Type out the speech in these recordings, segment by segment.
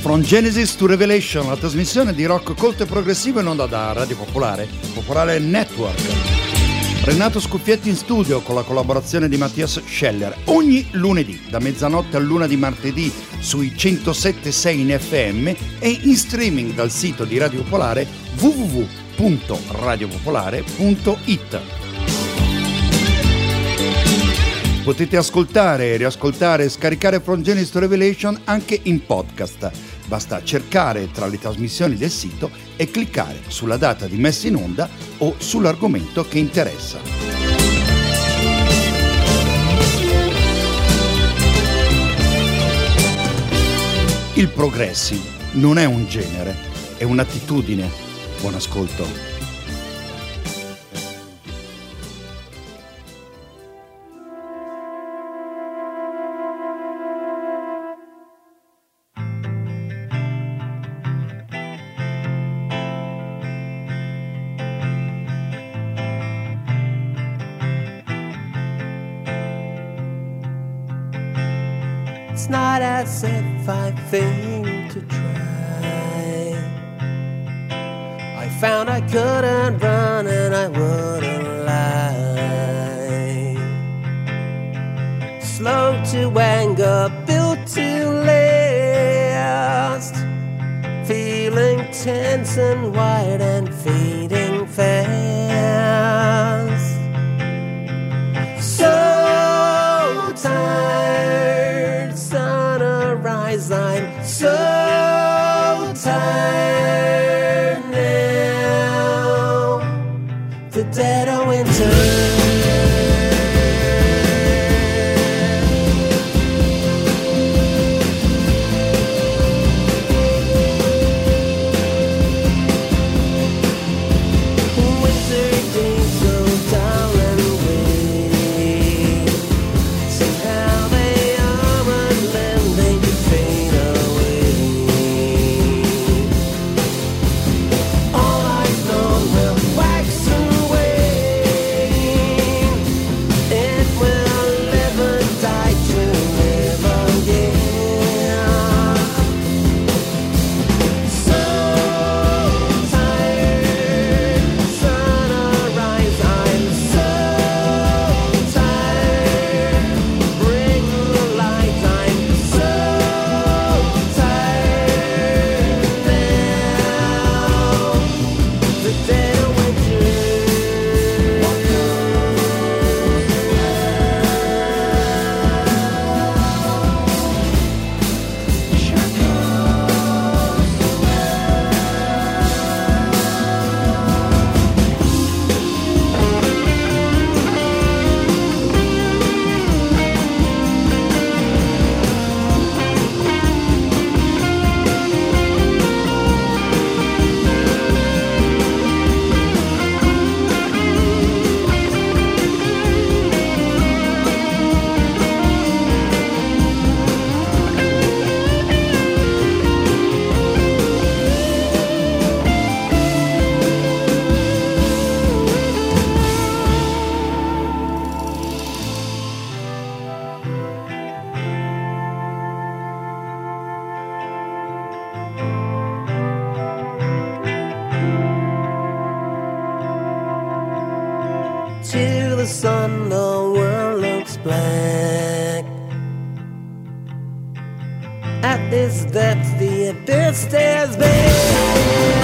From Genesis to Revelation, la trasmissione di rock colto e progressivo in onda da Radio Popolare, Popolare Network. Renato Scuffietti in studio con la collaborazione di Mattias Scheller ogni lunedì da mezzanotte all'una di martedì sui 107.6 in FM e in streaming dal sito di Radio Popolare www.radiopopolare.it. Potete ascoltare, riascoltare e scaricare From Genesis to Revelation anche in podcast. Basta cercare tra le trasmissioni del sito e cliccare sulla data di messa in onda o sull'argomento che interessa. Il progressive non è un genere, è un'attitudine. Buon ascolto. It's not as if I think to try. I found I couldn't run and I wouldn't lie. Slow to anger, built to last. Feeling tense and wired and fading fast. So tired, sunrise, I'm so tired now. The dead of winter. To the sun, the world looks black. At this depth, the abyss stares back.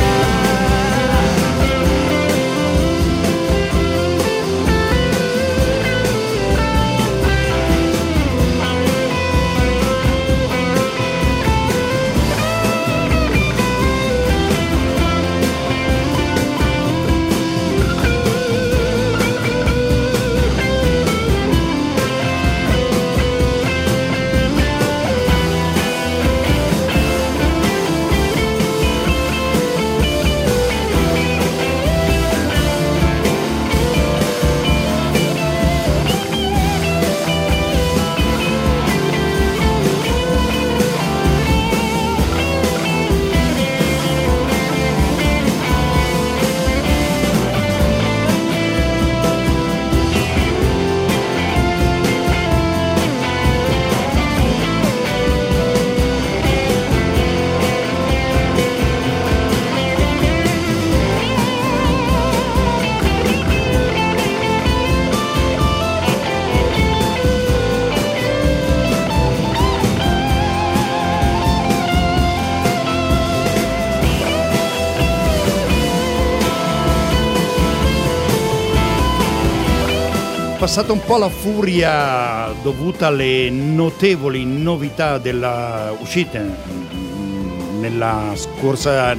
passata un po' la furia dovuta alle notevoli novità della uscite nella scorsa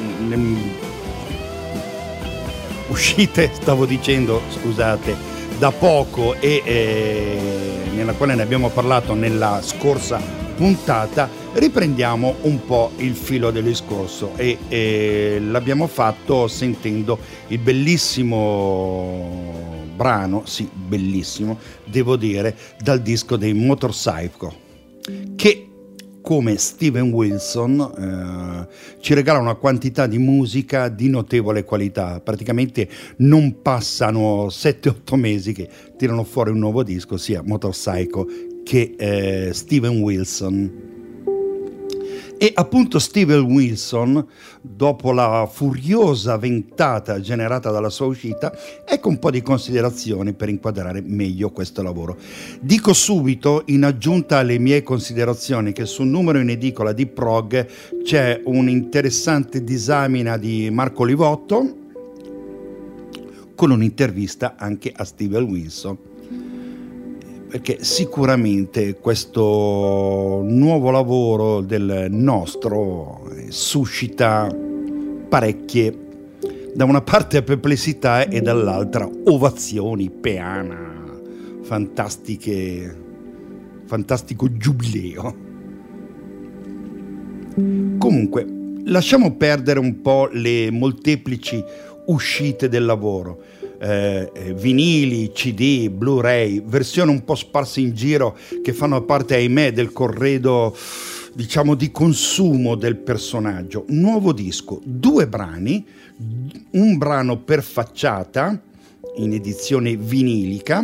uscite, stavo dicendo, scusate, da poco e nella quale ne abbiamo parlato nella scorsa puntata. Riprendiamo un po' il filo del discorso e l'abbiamo fatto sentendo il bellissimo brano, sì, bellissimo, devo dire, dal disco dei Motorpsycho, che come Steven Wilson ci regala una quantità di musica di notevole qualità. Praticamente non passano 7-8 mesi che tirano fuori un nuovo disco, sia Motorpsycho che Steven Wilson. E appunto Steven Wilson, dopo la furiosa ventata generata dalla sua uscita, ecco un po' di considerazioni per inquadrare meglio questo lavoro. Dico subito, in aggiunta alle mie considerazioni, che sul numero in edicola di Prog c'è un'interessante disamina di Marco Livotto, con un'intervista anche a Steven Wilson, perché sicuramente questo nuovo lavoro del nostro suscita parecchie, da una parte perplessità e dall'altra ovazioni, peana, fantastico giubileo. Comunque, lasciamo perdere un po' le molteplici uscite del lavoro. Vinili, CD, Blu-ray, versioni un po' sparse in giro che fanno parte, ahimè, del corredo, diciamo, di consumo del personaggio. Nuovo disco, 2 brani, un brano per facciata in edizione vinilica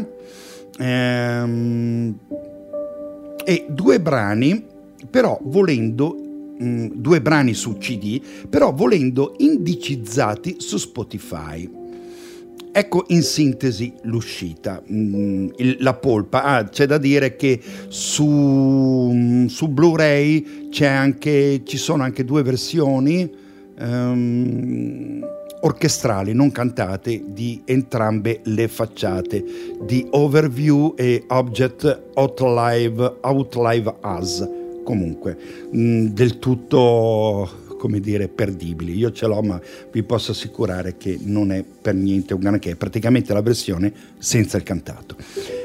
e 2 brani però volendo 2 brani su CD, però volendo indicizzati su Spotify. Ecco in sintesi l'uscita, la polpa. C'è da dire che su Blu-ray ci sono anche 2 versioni orchestrali, non cantate, di entrambe le facciate, di Overview e Object Outlive Us. Comunque, del tutto, come dire, perdibili. Io ce l'ho, ma vi posso assicurare che non è per niente un granché, è praticamente la versione senza il cantato.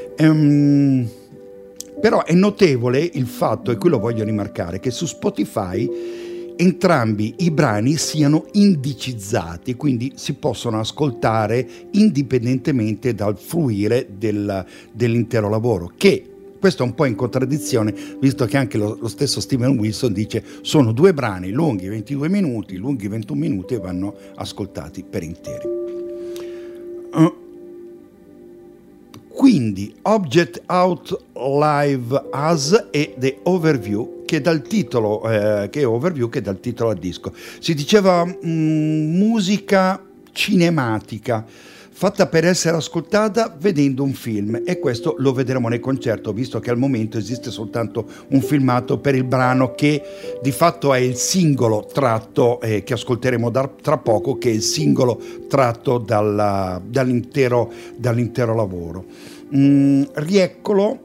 Però è notevole il fatto, e qui lo voglio rimarcare, che su Spotify entrambi i brani siano indicizzati, quindi si possono ascoltare indipendentemente dal fruire dell'intero lavoro, che questo è un po' in contraddizione, visto che anche lo stesso Steven Wilson dice sono 2 brani lunghi 22 minuti, lunghi 21 minuti e vanno ascoltati per interi. Quindi Object Out Live Us e The Overview, che dal titolo che dal titolo al disco. Si diceva musica cinematica, fatta per essere ascoltata vedendo un film, e questo lo vedremo nel concerto, visto che al momento esiste soltanto un filmato per il brano che di fatto è il singolo tratto che ascolteremo tra poco, che è il singolo tratto dall'intero lavoro. Rieccolo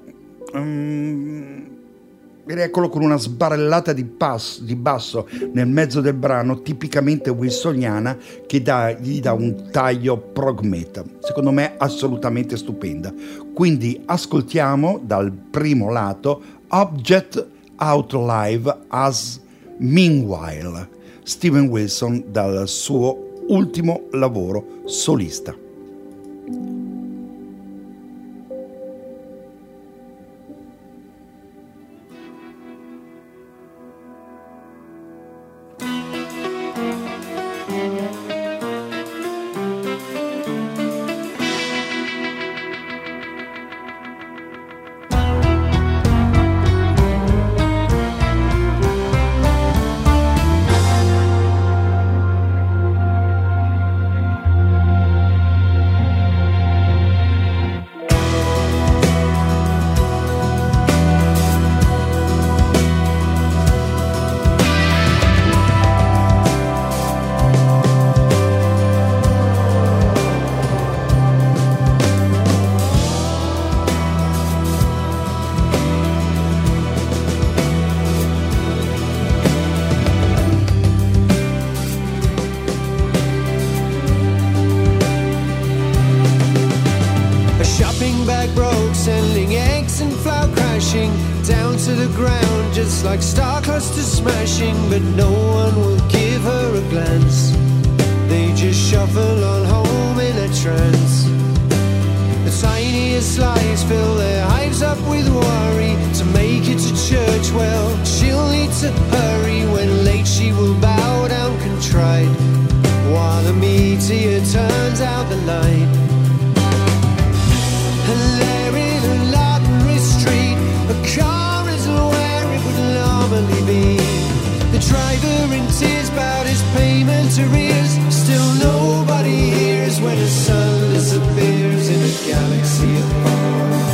con una sbarellata di basso nel mezzo del brano, tipicamente wilsoniana, che gli dà un taglio prog metal, secondo me assolutamente stupenda. Quindi ascoltiamo dal primo lato Object Out Live As Meanwhile, Steven Wilson, dal suo ultimo lavoro solista. like star clusters smashing, but no one will give her a glance. They just shuffle on home in a trance. The tiniest lies fill their hives up with worry. To make it to church, well, she'll need to hurry. When late she will bow down contrite, while the meteor turns out the light. And there in a London street, a car isn't where it would normally be. The driver in tears about his payment arrears. Still nobody hears when the sun disappears in a galaxy apart.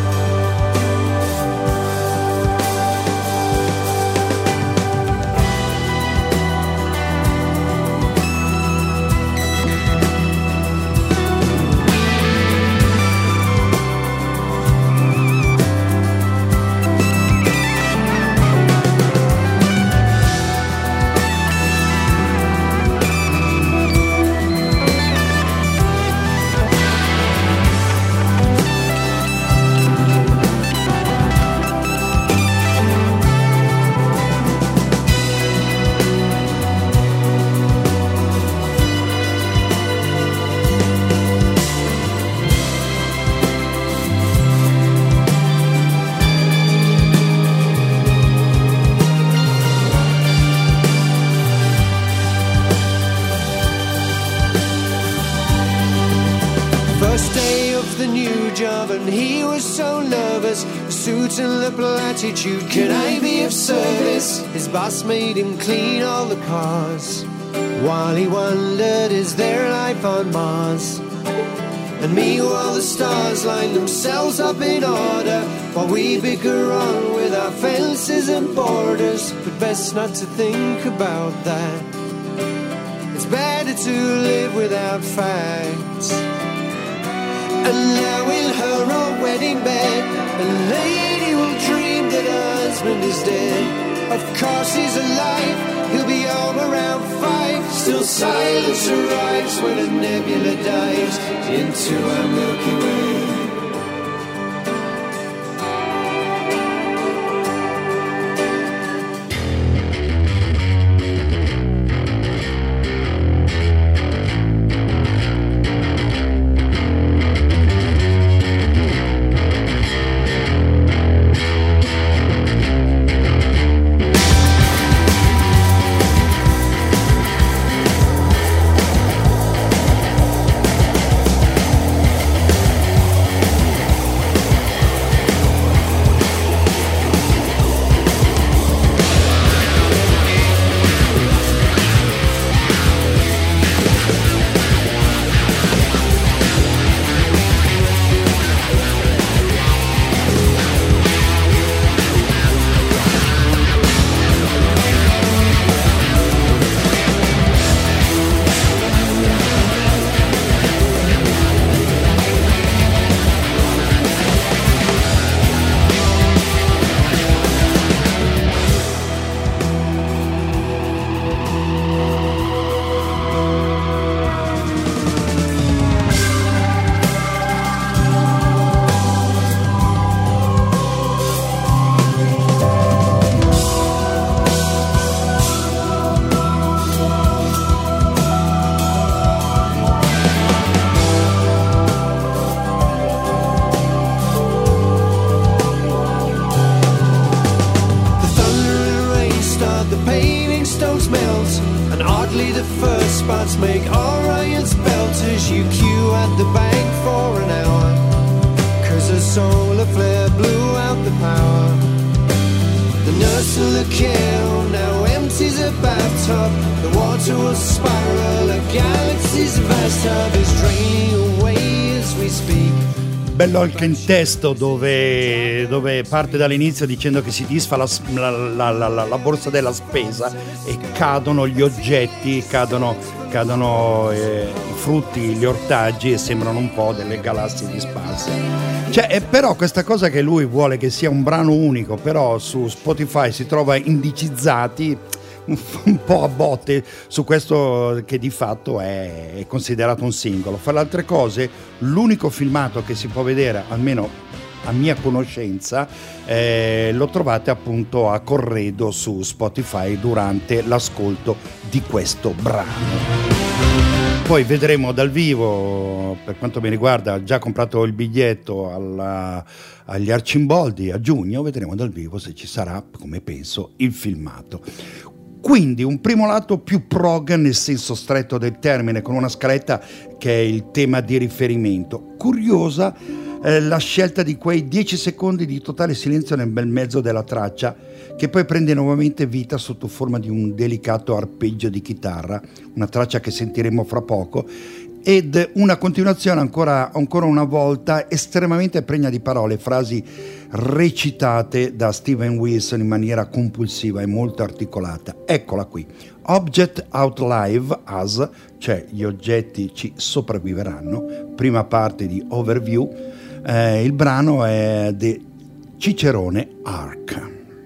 Attitude, can I be of service? His boss made him clean all the cars, while he wondered, is there life on Mars? And meanwhile the stars line themselves up in order, while we bicker on with our fences and borders. But best not to think about that. It's better to live without facts. And now in her own wedding bed, a lady will dream that her husband is dead. Of course he's alive, he'll be home around 5. Still silence arrives when a nebula dives into our Milky Way. Make Orion's belt as you queue at the bank for an hour, 'cause a solar flare blew out the power. The nurse in the care home now empties a bathtub. The water will spiral, a galaxy's vast hub is draining away as we speak. Bello anche il testo dove parte dall'inizio dicendo che si disfa la borsa della spesa e cadono gli oggetti, cadono i frutti, gli ortaggi e sembrano un po' delle galassie disparse. Cioè, però questa cosa che lui vuole che sia un brano unico, però su Spotify si trova indicizzati un po' a botte su questo che di fatto è considerato un singolo. Fra le altre cose, l'unico filmato che si può vedere, almeno a mia conoscenza, lo trovate appunto a corredo su Spotify durante l'ascolto di questo brano. Poi vedremo dal vivo, per quanto mi riguarda, ho già comprato il biglietto agli Arcimboldi a giugno, vedremo dal vivo se ci sarà, come penso, il filmato. Quindi un primo lato più prog nel senso stretto del termine, con una scaletta che è il tema di riferimento. Curiosa la scelta di quei 10 secondi di totale silenzio nel bel mezzo della traccia, che poi prende nuovamente vita sotto forma di un delicato arpeggio di chitarra, una traccia che sentiremo fra poco, ed una continuazione ancora una volta estremamente pregna di parole, frasi recitate da Steven Wilson in maniera compulsiva e molto articolata. Eccola qui: Object Outlive Us, cioè gli oggetti ci sopravviveranno, prima parte di Overview. Il brano è di Cicerone Arc.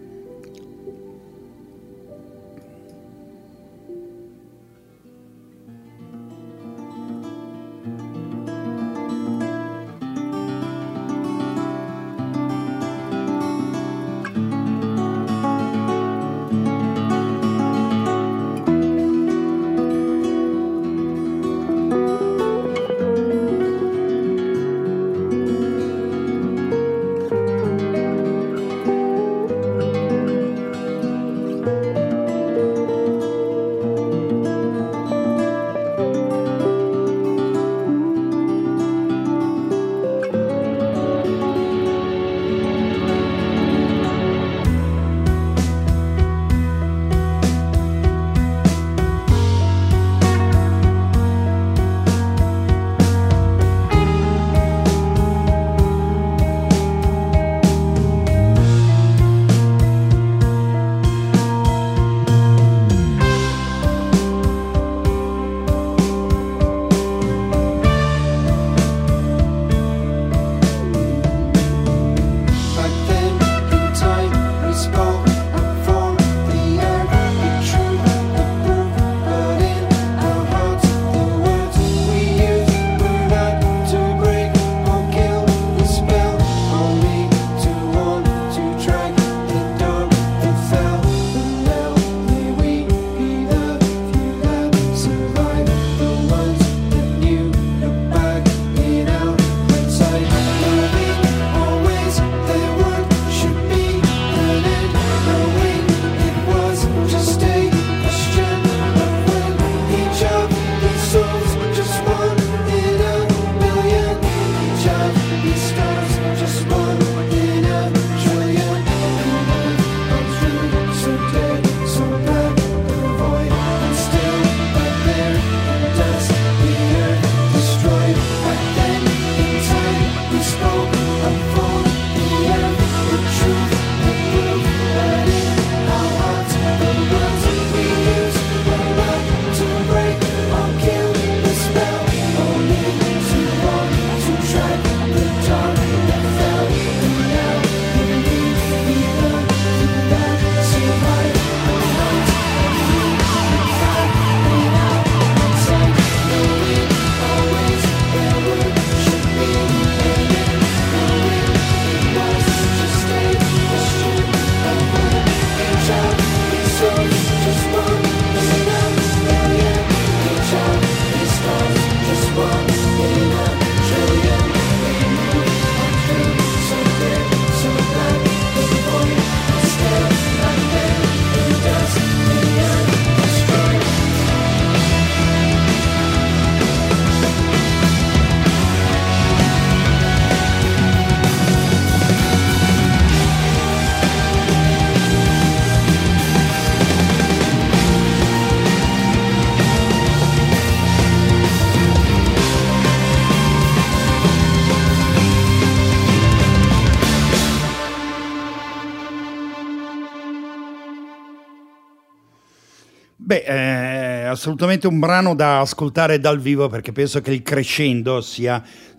È assolutamente un brano da ascoltare dal vivo, perché penso che il crescendo sia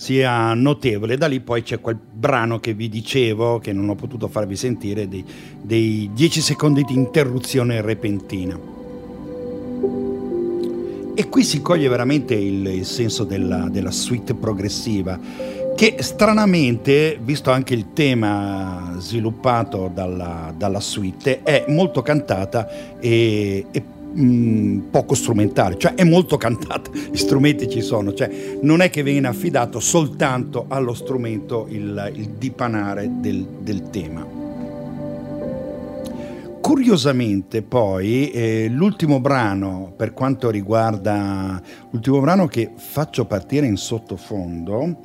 notevole. Da lì poi c'è quel brano che vi dicevo, che non ho potuto farvi sentire, dei 10 secondi di interruzione repentina. E qui si coglie veramente il senso della suite progressiva, che stranamente, visto anche il tema sviluppato dalla suite, è molto cantata e poco strumentale, cioè è molto cantata, gli strumenti ci sono, cioè non è che viene affidato soltanto allo strumento il dipanare del tema. Curiosamente poi l'ultimo brano, per quanto riguarda l'ultimo brano che faccio partire in sottofondo,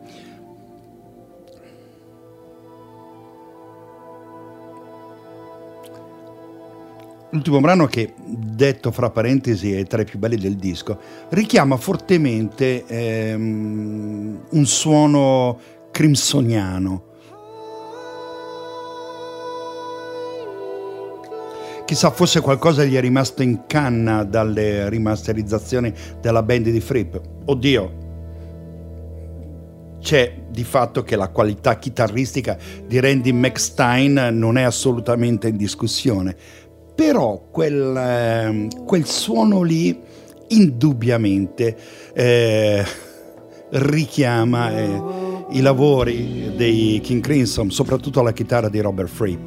l'ultimo brano che, detto fra parentesi, è tra i più belli del disco, richiama fortemente un suono crimsoniano. Chissà, forse qualcosa gli è rimasto in canna dalle rimasterizzazioni della band di Fripp. Oddio, c'è di fatto che la qualità chitarristica di Randy McStein non è assolutamente in discussione, però quel suono lì indubbiamente richiama i lavori dei King Crimson, soprattutto la chitarra di Robert Fripp.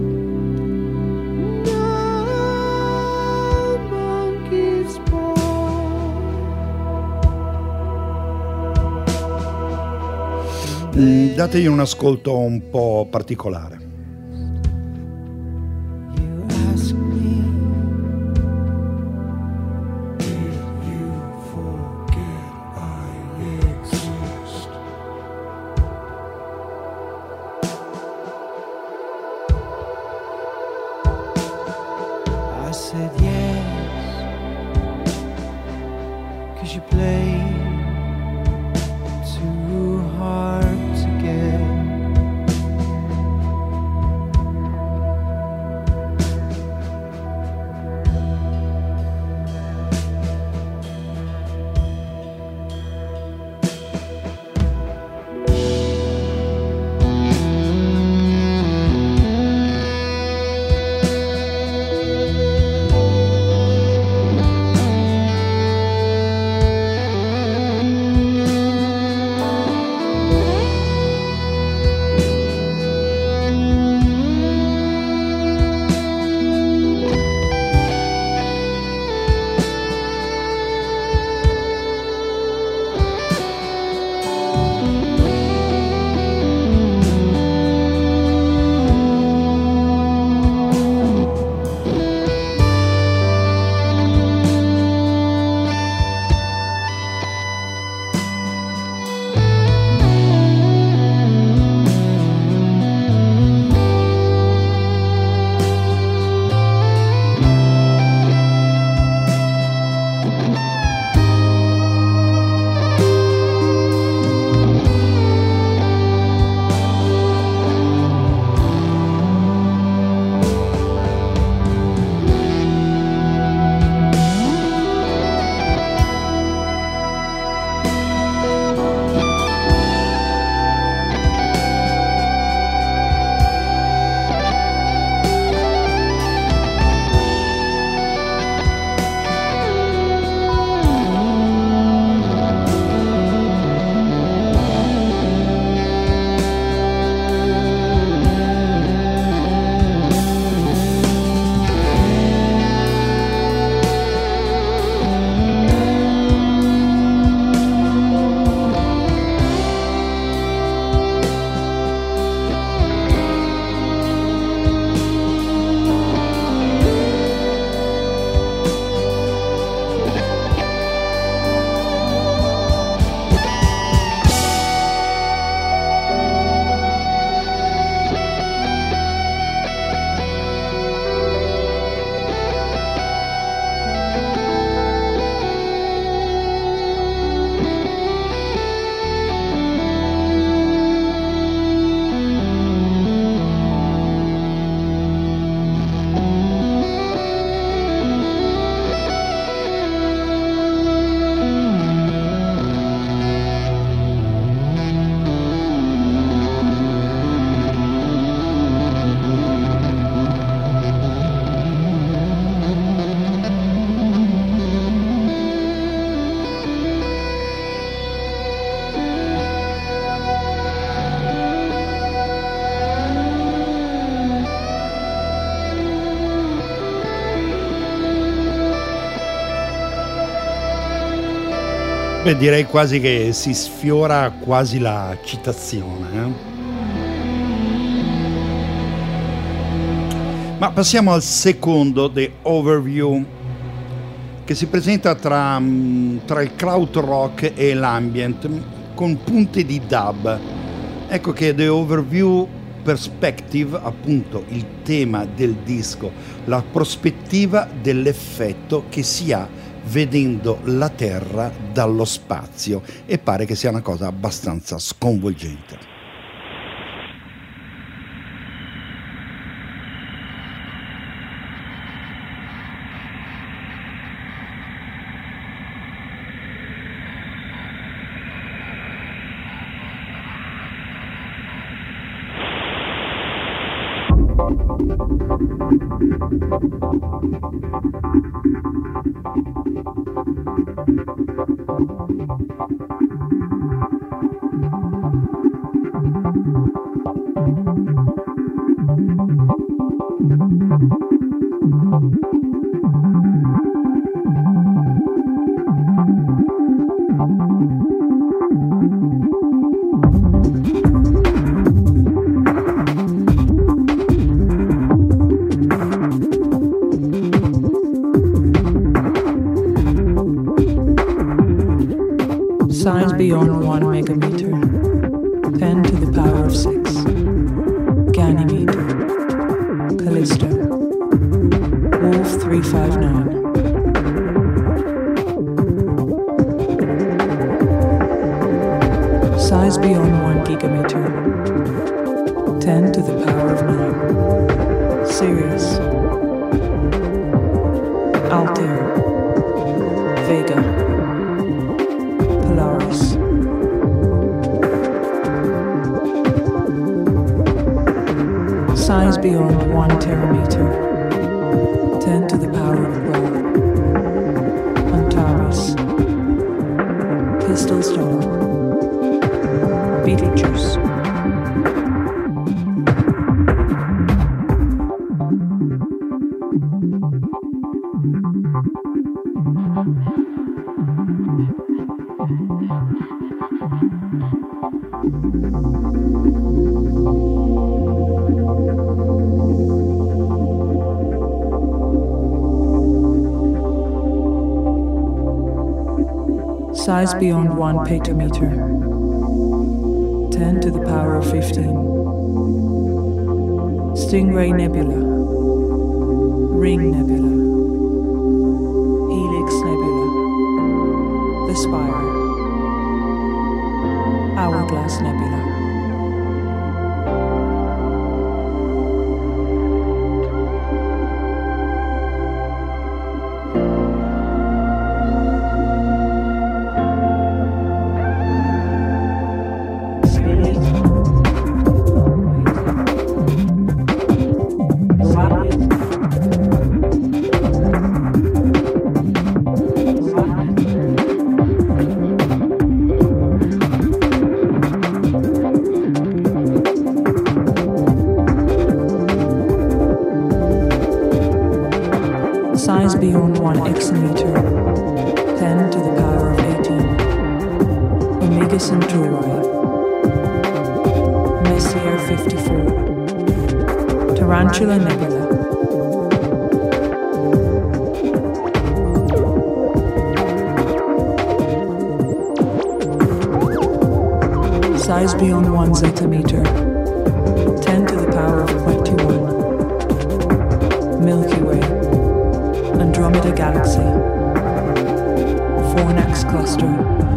Dategli un ascolto un po' particolare. Beh, direi quasi che si sfiora quasi la citazione. Ma passiamo al secondo, The Overview, che si presenta tra il cloud rock e l'ambient, con punte di dub. Ecco che The Overview Perspective, appunto il tema del disco, la prospettiva dell'effetto che si ha vedendo la Terra dallo spazio, e pare che sia una cosa abbastanza sconvolgente. Size beyond 1 megameter, 10 to the power of 6. Ganymeter, Callisto, Wolf 359. Size beyond 1 gigameter, 10 to the power of 9. Sirius, Altair, Vega, Polaris. Size beyond 1 terameter, 10 to the power of 12. Antares, Pistol Star, Betelgeuse. Size beyond 1 petameter, 10 to the power of 15. Stingray Nebula, Ring Nebula, Helix Nebula, The Spire, Hourglass Nebula. Size beyond 1 exameter, 10 to the power of 18. Omega Centauri, Messier 54, Tarantula Nebula. Size beyond 1 zetameter, 10 to the power of 21. Milky Way, Andromeda Galaxy, Fornax Cluster.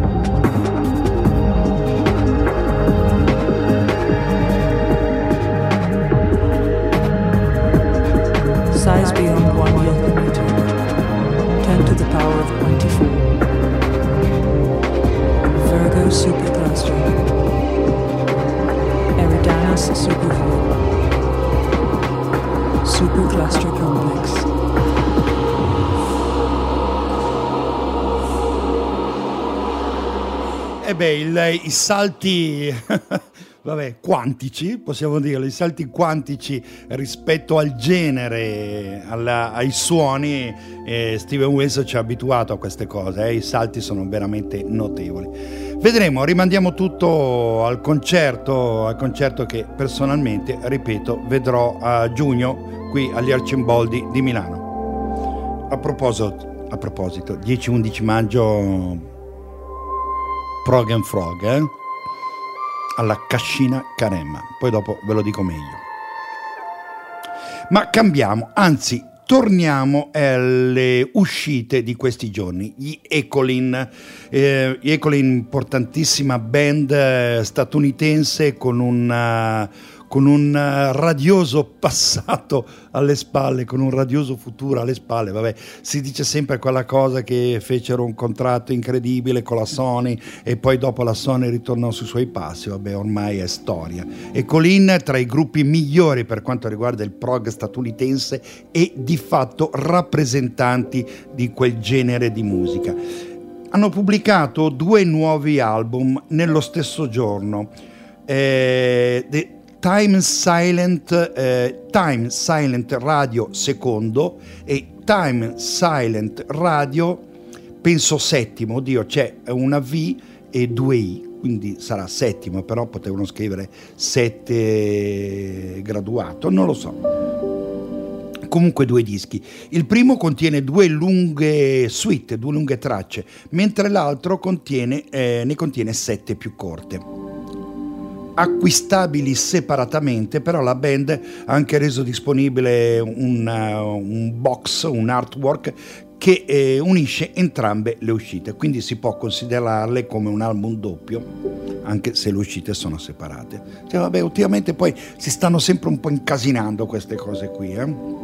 Size beyond 1 millimeter, 10 to the power of 24. Virgo Supercluster, Eridanus Supervoid, Supercluster Complex. I salti vabbè, quantici, possiamo dire, i salti quantici rispetto al genere, ai suoni. Steven Wilson ci ha abituato a queste cose, i salti sono veramente notevoli. Vedremo, rimandiamo tutto al concerto che personalmente, ripeto, vedrò a giugno qui agli Arcimboldi di Milano. A proposito, 10-11 maggio Prog and Frog, alla Cascina Caremma, poi dopo ve lo dico meglio. Ma cambiamo, anzi torniamo alle uscite di questi giorni. Gli Ecolin, importantissima band statunitense con un radioso passato alle spalle, con un radioso futuro alle spalle. Vabbè, si dice sempre quella cosa che fecero un contratto incredibile con la Sony e poi dopo la Sony ritornò sui suoi passi. Vabbè, ormai è storia. E Colin, tra i gruppi migliori per quanto riguarda il prog statunitense e di fatto rappresentanti di quel genere di musica. Hanno pubblicato 2 nuovi album nello stesso giorno. Time Silent Radio secondo e Time Silent Radio, penso settimo, oddio, c'è una V e 2 I, quindi sarà settimo, però potevano scrivere 7 graduato, non lo so. Comunque 2 dischi. Il primo contiene 2 lunghe suite, 2 lunghe tracce, mentre l'altro ne contiene 7 più corte. Acquistabili separatamente, però la band ha anche reso disponibile un box, un artwork che unisce entrambe le uscite, quindi si può considerarle come un album doppio anche se le uscite sono separate. Cioè, vabbè, ultimamente poi si stanno sempre un po' incasinando queste cose qui,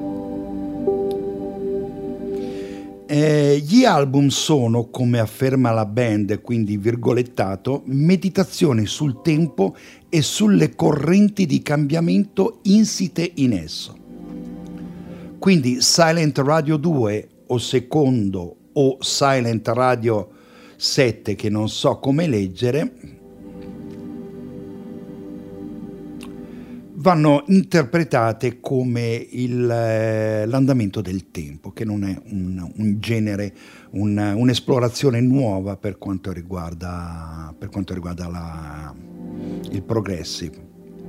Gli album sono, come afferma la band, quindi virgolettato, meditazioni sul tempo e sulle correnti di cambiamento insite in esso. Quindi Silent Radio 2 o secondo o Silent Radio 7, che non so come leggere, vanno interpretate come l'andamento del tempo, che non è un genere, un'esplorazione nuova per quanto riguarda il progressive.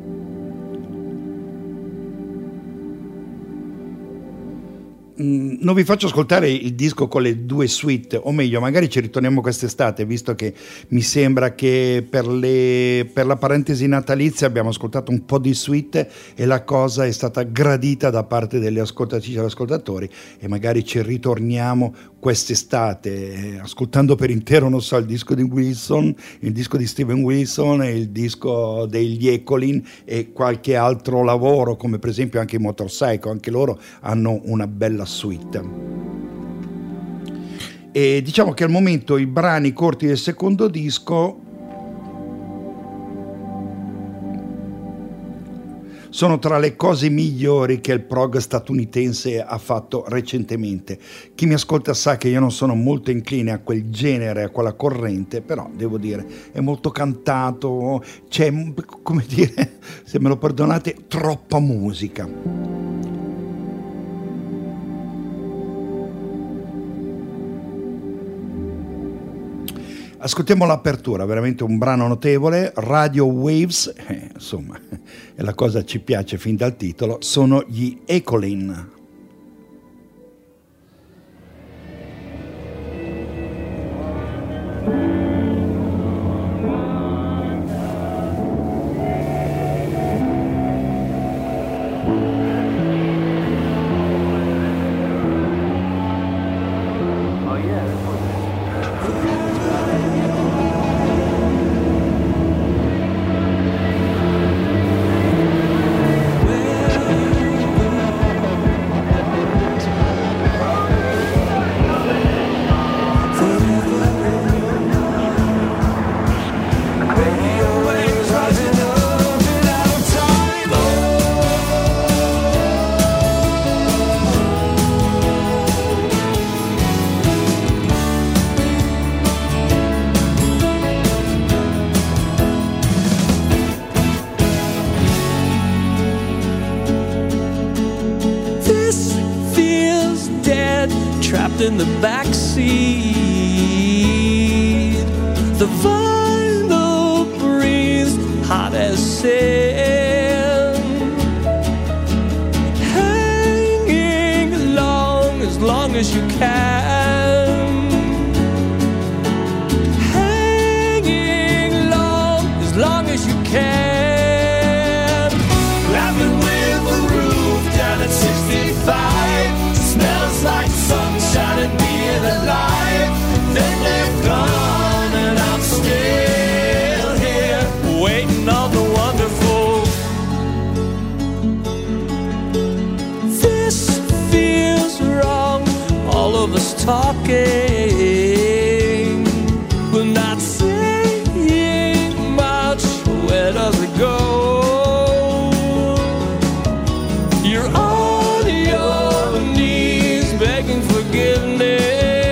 Non vi faccio ascoltare il disco con le 2 suite, o meglio, magari ci ritorniamo quest'estate, visto che mi sembra che per la parentesi natalizia abbiamo ascoltato un po' di suite e la cosa è stata gradita da parte delle ascoltatrici e ascoltatori, e magari ci ritorniamo quest'estate ascoltando per intero, non so, il disco di Wilson, il disco di Steven Wilson e il disco degli Ecolin e qualche altro lavoro, come per esempio anche i Motorcycle, anche loro hanno una bella suite. E diciamo che al momento i brani corti del secondo disco sono tra le cose migliori che il prog statunitense ha fatto recentemente. Chi mi ascolta sa che io non sono molto incline a quel genere, a quella corrente, però devo dire è molto cantato, c'è, come dire, se me lo perdonate, troppa musica. Ascoltiamo l'apertura, veramente un brano notevole, Radio Waves, insomma, e la cosa ci piace fin dal titolo, sono gli Ecolin. in the backseat. The vinyl breeze, hot as sand, hanging long as you can, hanging long as you can. Laughing with the roof down at 65, smells like sunshine and being alive. Then they're gone and I'm still here, waiting on the wonderful. This feels wrong, all of us talking, but not saying much. Where does it go? You're on your knees begging forgiveness.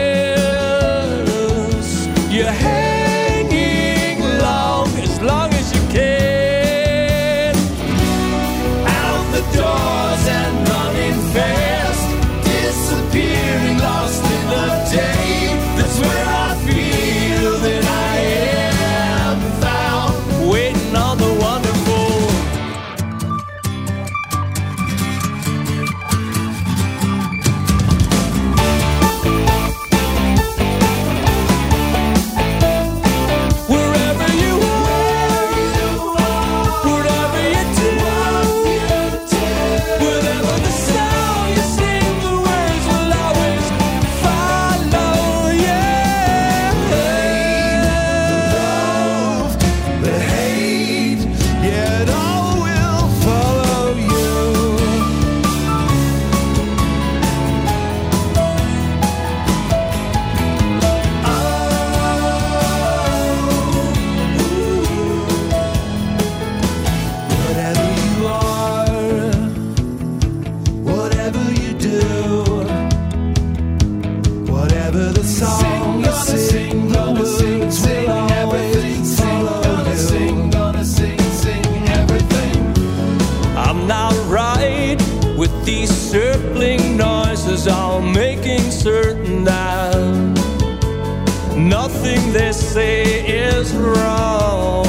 You're hanging long as you can, out the doors and running fast, disappearing, lost in the day. That's where I feel that I am found, waiting on the wonderful. Wherever you are, whatever you do, whatever the song you sing, the words will always follow you. Love, the hate, yeah, it all will follow you. Whatever you are, whatever you do, whatever the song you sing, the words will always follow you. Gonna sing everything. I'm not right with these circling noises, all making certain that nothing they say is wrong.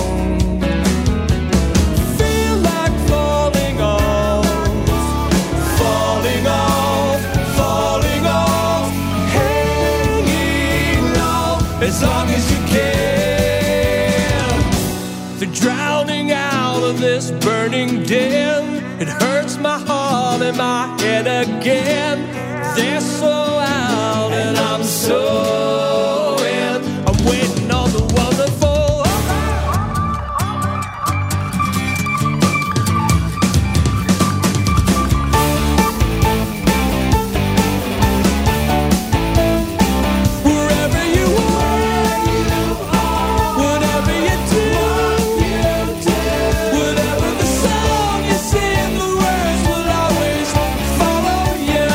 Feel like falling off, falling off, falling off, hanging low as long as you can. The drowning out of this burning den, it hurts my heart and my head again. They're so out and I'm so in. I'm waiting on the wonderful. Wherever you are, whatever you do, whatever the song you sing, the words will always follow you.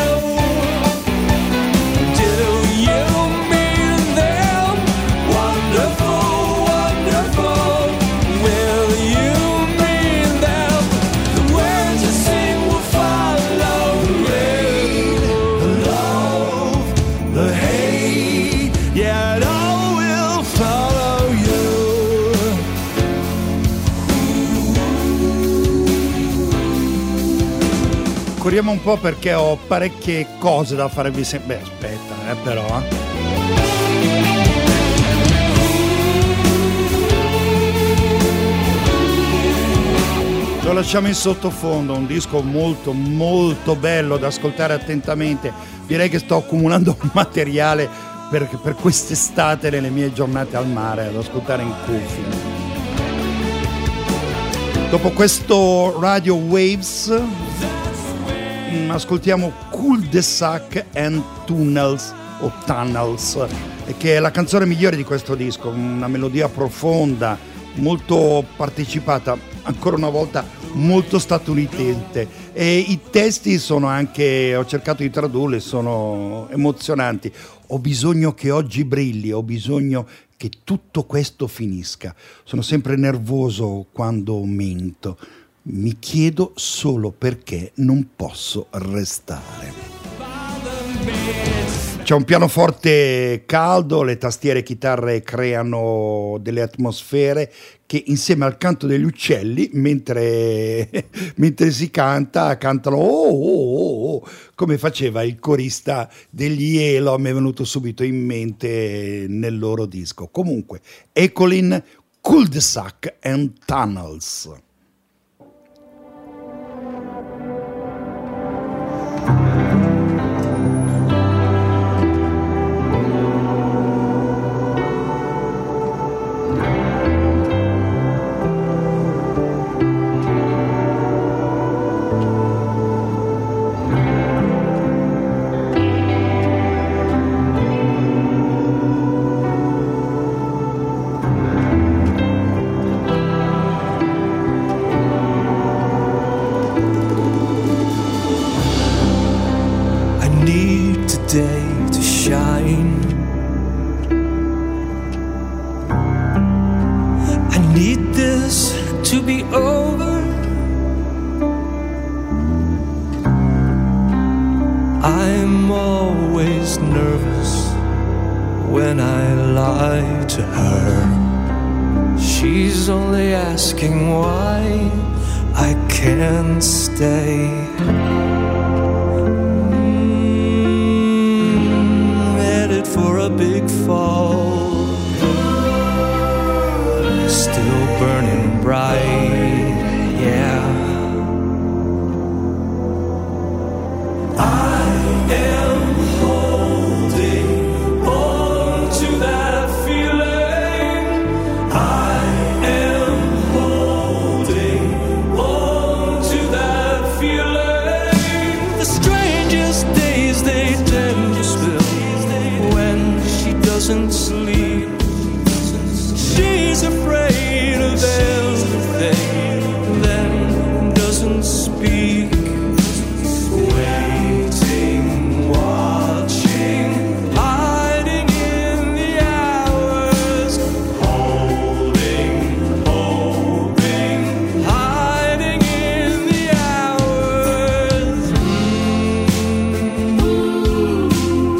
Do you mean them? Wonderful, wonderful. Will you mean them? The words you sing will follow you. The love, the hate, yeah, it all will follow you. Corriamo un po' perché ho parecchie cose da farvi Beh, aspetta, però. Lo lasciamo in sottofondo, un disco molto molto bello da ascoltare attentamente. Direi che sto accumulando materiale per quest'estate nelle mie giornate al mare, ad ascoltare in cuffia. Dopo questo Radio Waves ascoltiamo Cul-de-sac and Tunnels o Tunnels, che è la canzone migliore di questo disco, una melodia profonda, molto partecipata, ancora una volta molto statunitense, e i testi sono anche, ho cercato di tradurli, sono emozionanti. Ho bisogno che oggi brilli, ho bisogno che tutto questo finisca. Sono sempre nervoso quando mento. Mi chiedo solo perché non posso restare. C'è un pianoforte caldo, le tastiere e chitarre creano delle atmosfere che insieme al canto degli uccelli, mentre cantano come faceva il corista degli Elo, mi è venuto subito in mente nel loro disco. Comunque, Ecolin, Cul-de-sac and Tunnels.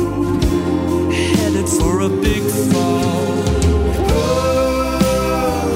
For a big fall.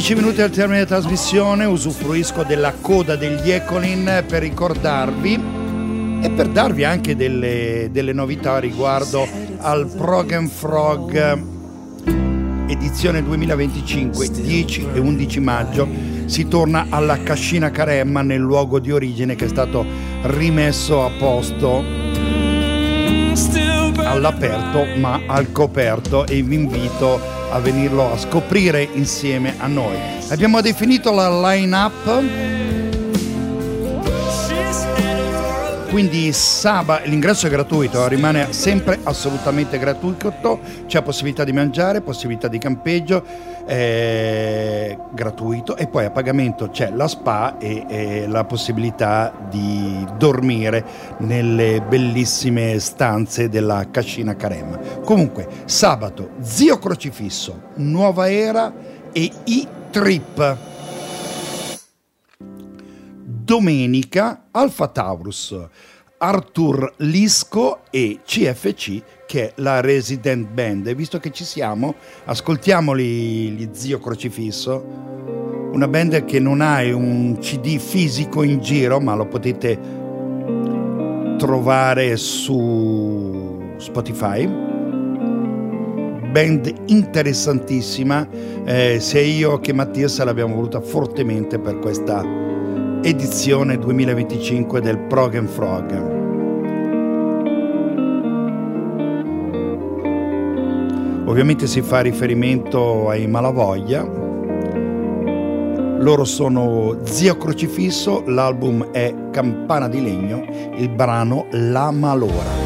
10 minuti al termine della trasmissione, usufruisco della coda degli Ecolin per ricordarvi e per darvi anche delle novità riguardo al Prog and Frog edizione 2025, 10 e 11 maggio. Si torna alla Cascina Caremma, nel luogo di origine che è stato rimesso a posto all'aperto ma al coperto, e vi invito a venirlo a scoprire insieme a noi. Abbiamo definito la line-up, quindi l'ingresso è gratuito, rimane sempre assolutamente gratuito, c'è possibilità di mangiare, possibilità di campeggio, gratuito, e poi a pagamento c'è la spa e la possibilità di dormire nelle bellissime stanze della Cascina Caremma. Comunque sabato Zio Crocifisso, Nuova Era e I-Trip. Domenica Alpha Taurus, Arthur Lisco e CFC, che è la resident band. E visto che ci siamo, ascoltiamoli gli Zio Crocifisso, una band che non ha un CD fisico in giro, ma lo potete trovare su Spotify. Band interessantissima, sia io che Mattias l'abbiamo voluta fortemente per questa edizione 2025 del Prog and Frog. Ovviamente si fa riferimento ai Malavoglia. Loro sono Zio Crocifisso, l'album è Campana di Legno, il brano La Malora.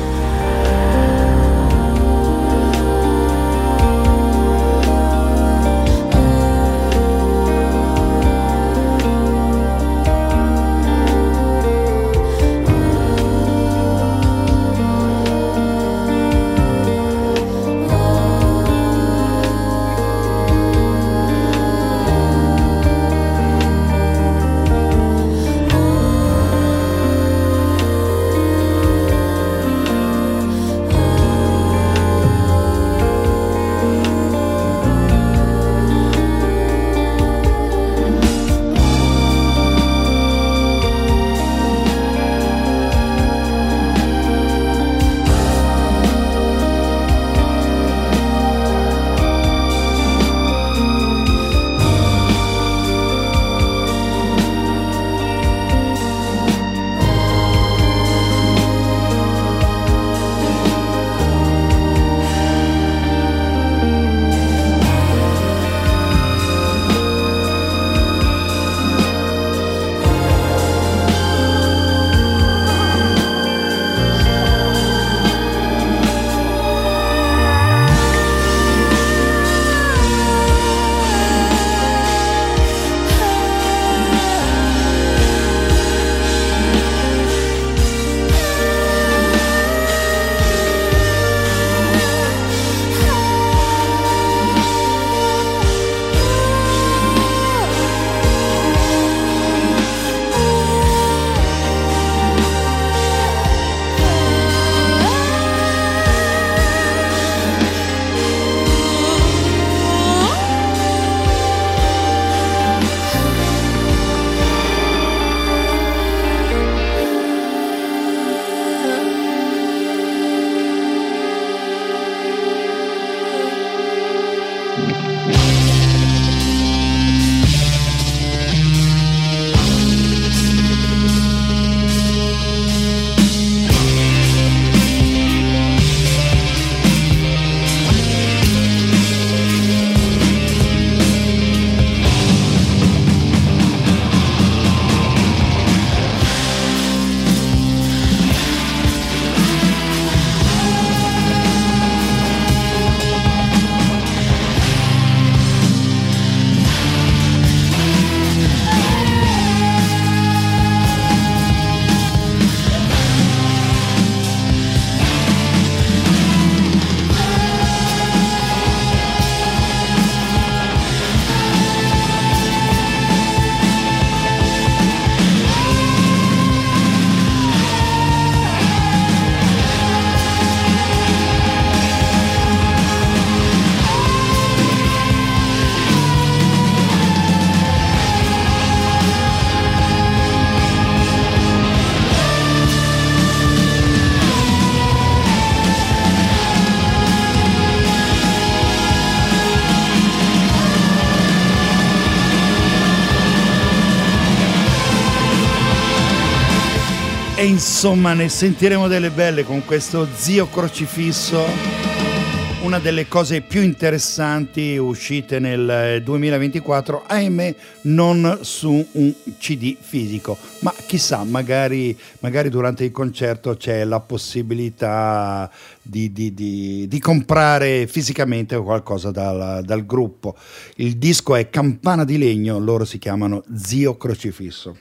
E insomma ne sentiremo delle belle con questo Zio Crocifisso, una delle cose più interessanti uscite nel 2024, ahimè non su un CD fisico, ma chissà, magari durante il concerto c'è la possibilità di comprare fisicamente qualcosa dal gruppo. Il disco è Campana di Legno, loro si chiamano Zio Crocifisso.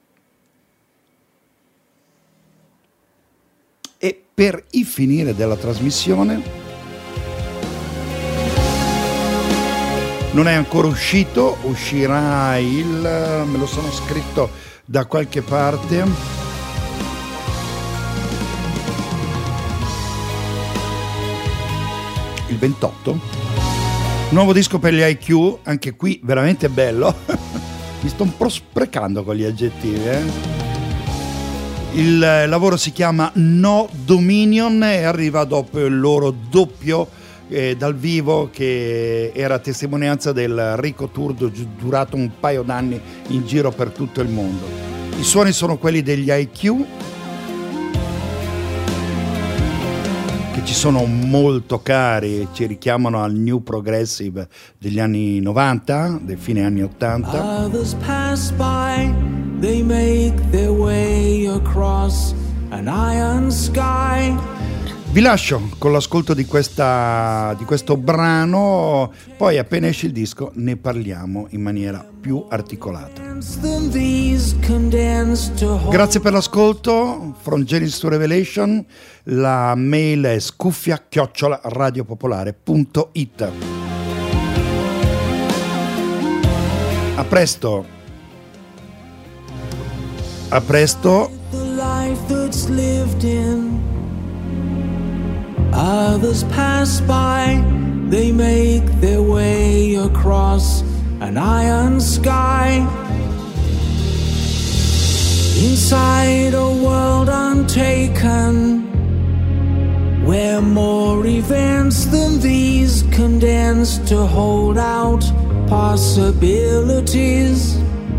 E per il finire della trasmissione, non è ancora uscito, uscirà me lo sono scritto da qualche parte, il 28, nuovo disco per gli IQ, anche qui veramente bello, mi sto un po' sprecando con gli aggettivi, Il lavoro si chiama No Dominion e arriva dopo il loro doppio dal vivo, che era testimonianza del Rico Tour durato un paio d'anni in giro per tutto il mondo. I suoni sono quelli degli IQ, che ci sono molto cari, ci richiamano al new progressive degli anni 90, del fine anni 80. Others pass by, they make their way across an iron sky. Vi lascio con l'ascolto di questo brano, poi appena esce il disco ne parliamo in maniera più articolata. Grazie per l'ascolto, From Genesis to Revelation, la mail è scuffia@radiopopolare.it. A presto. A presto. Others pass by, they make their way across an iron sky. Inside a world untaken, where more events than these condense to hold out possibilities.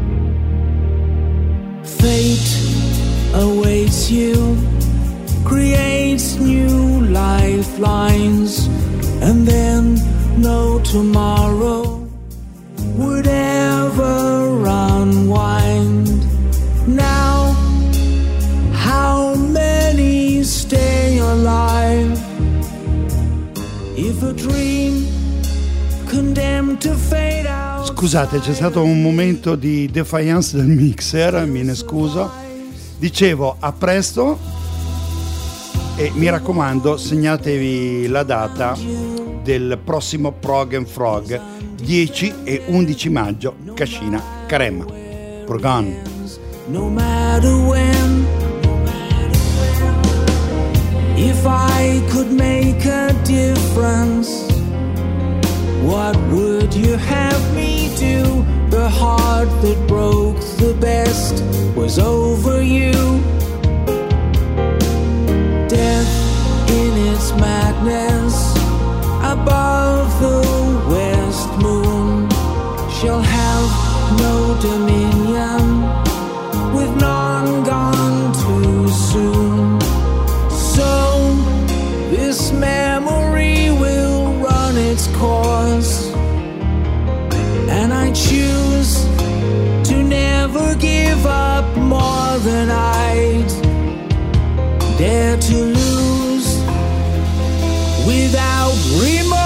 Fate awaits you, creates new lifelines, and then no tomorrow would ever unwind. Now, how many stay alive? If a dream condemned to fade out. Scusate, c'è stato un momento di defiance del mixer, me ne scuso. Dicevo, a presto. E mi raccomando, segnatevi la data del prossimo Prog and Frog, 10 e 11 maggio, Cascina Caremma. Progan. No matter when, if I could make a difference, what would you have me do? The heart that broke the best was over you. Death in its madness above the west moon shall have no dominion, with none gone too soon. So this memory will run its course, and I choose to never give up more than I'd dare to lose without remorse.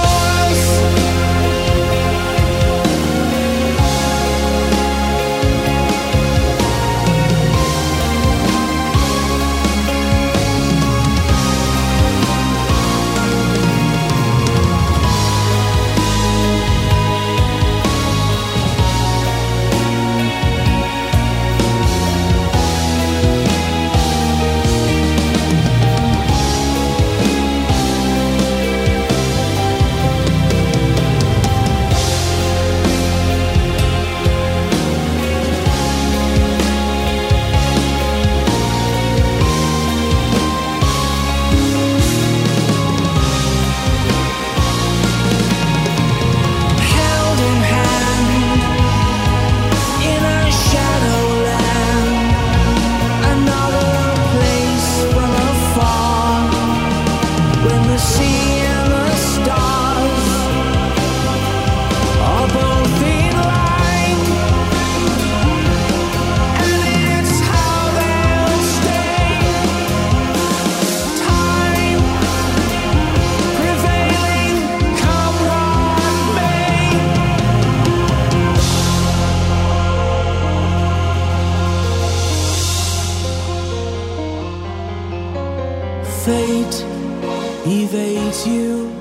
fate evades you.